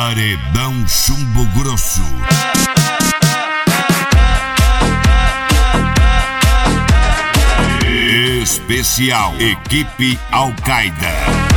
Paredão Chumbo Grosso. Especial Equipe Al-Qaeda.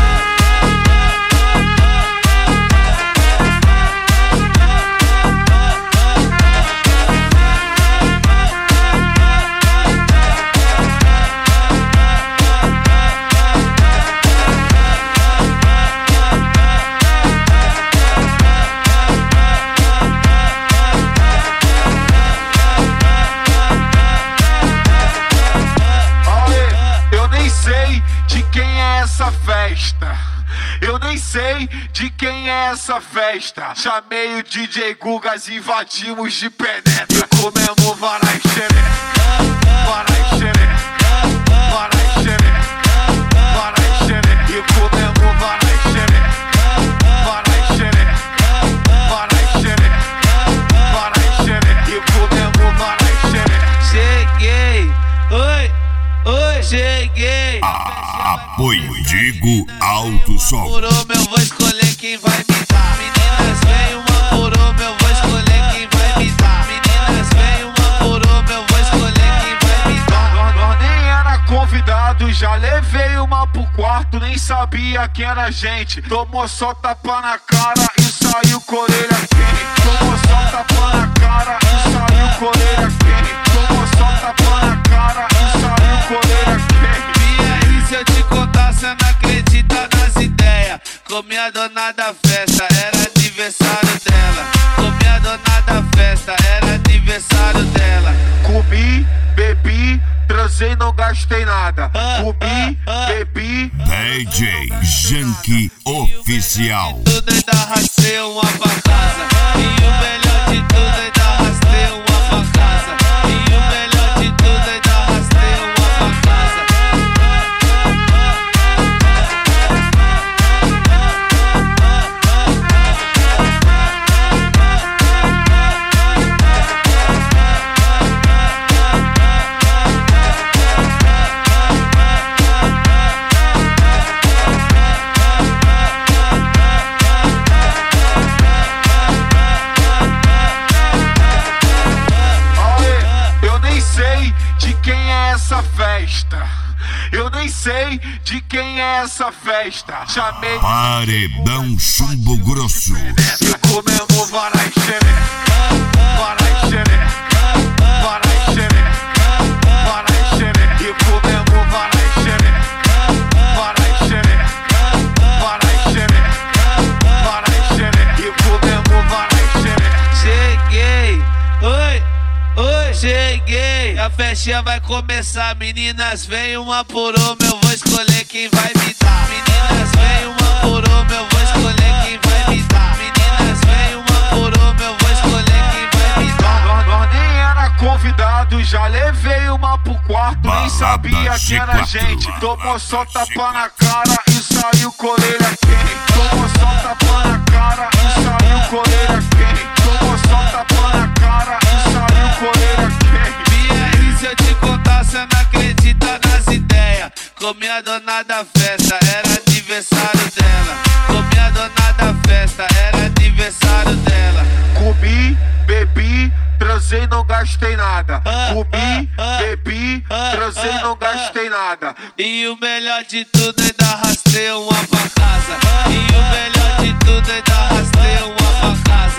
Eu nem sei de quem é essa festa. Chamei o DJ Gugas, invadimos de penetra. E comemos varai xereca, varai xereca, varai xereca, varai xereca. E comemos varai xereca, varai xereca, varai xereca, varai xereca. E comemos varai xereca. Cheguei, oi, cheguei. Apoio Digo Alto Som. Por uma eu vou escolher quem vai me dar. Meninas, vem uma por uma, eu vou escolher quem vai me dar. Meninas, vem uma por uma, eu vou escolher quem vai me dar. Nós nem era convidado, já levei uma pro quarto, nem sabia quem era a gente. Tomou só tapa na cara e saiu com orelha quente. Tomou só tapa na cara e saiu com orelha quente. Tomou só tapa na cara e saiu com orelha quente. Se eu te contar, cê não acredita nas ideias. Comi a dona da festa, era aniversário dela. Comi a dona da festa, era aniversário dela. Comi, bebi, transei, não gastei nada. Comi, bebi. DJ Janky Oficial. Tudo ainda arrastei uma pra casa. E o melhor de tudo ainda arrastei uma pra casa. E o melhor de tudo ainda arrastei uma pra casa. Eu nem sei de quem é essa festa. Chamei Paredão Chumbo Grosso. E comemos varai xereca, varai xereca, varai xereca, varai xereca. E comemos varai xereca, varai xereca, varai xereca, varai xereca. E comemos varai xereca. Cheguei, oi, cheguei. A festinha vai começar, meninas, vem uma por uma, eu vou escolher quem vai me dar. Meninas, vem uma por uma, eu vou escolher quem vai me dar. Meninas, vem uma por uma, eu vou escolher quem vai me dar. Nós nem era convidado, já levei uma pro quarto, nem sabia quem era a gente. Tomou só tapa na cara e saiu com orelha quente. Tomou só tapa na cara e saiu com orelha quente. Tomou só tapa na cara e saiu com orelha quente. Se eu te contar, cê não acredita nas ideias. Comi a dona da festa, era aniversário dela. Comi a dona da festa, era aniversário dela. Comi, bebi, transei, não gastei nada. Comi, bebi, transei, não gastei nada. E o melhor de tudo ainda arrastei uma pra casa. E o melhor de tudo ainda arrastei uma pra casa.